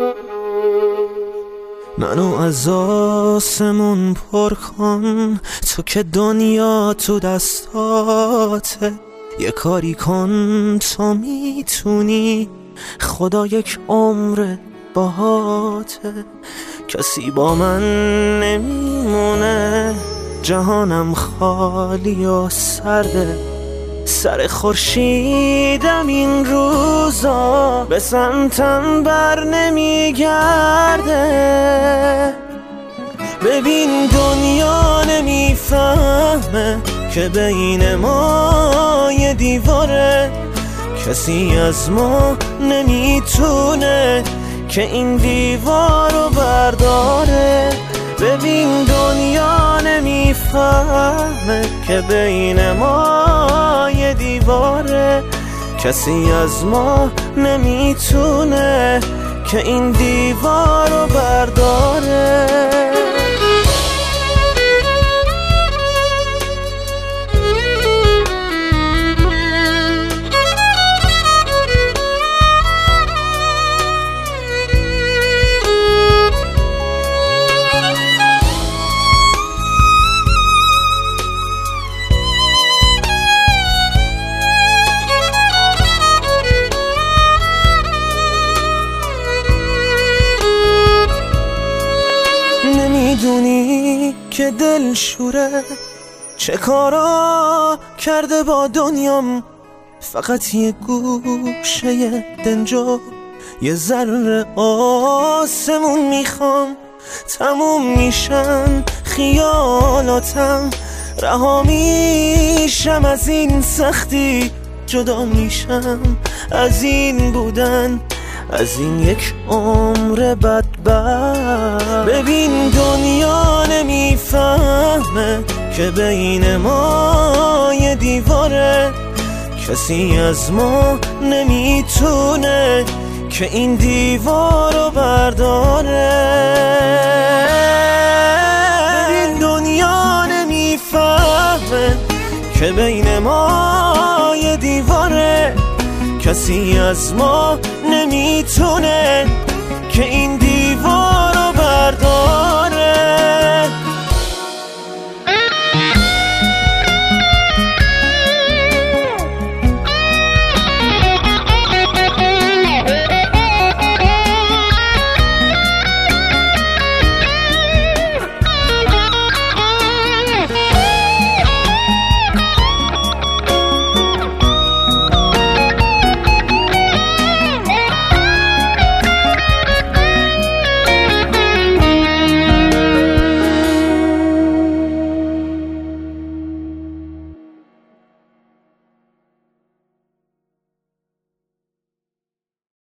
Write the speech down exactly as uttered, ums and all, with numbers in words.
منو از آسمون پر کن، تو که دنیا تو دستاته. یه کاری کن تو میتونی، خدا یک عمر باهاته. کسی با من نمیمونه، جهانم خالی و سرده. سر خورشیدم این روزا به سمتم بر نمیگرده. ببین دنیا نمیفهمه که بین ما یه دیواره. کسی از ما نمیتونه که این دیوار رو برداره. ببین دنیا نمیفهمه که بین ما یه دیواره. کسی از ما نمیتونه که این دیوار رو برداره. نمیدونی که دل شوره چه کارا کرده با دنیام. فقط یه گوشه دنجا، یه ذره آسمون میخوام. تموم میشن خیالاتم، رها میشم از این سختی. جدا میشم از این بودن، از این یک عمر بدبخت. ببین دنیا نمیفهمه که بین ما یه دیواره. کسی از ما نمیتونه که این دیوار رو برداره. ببین دنیا نمیفهمه که بین ما یه دیواره. کسی از ما نمیتونه که این دیوار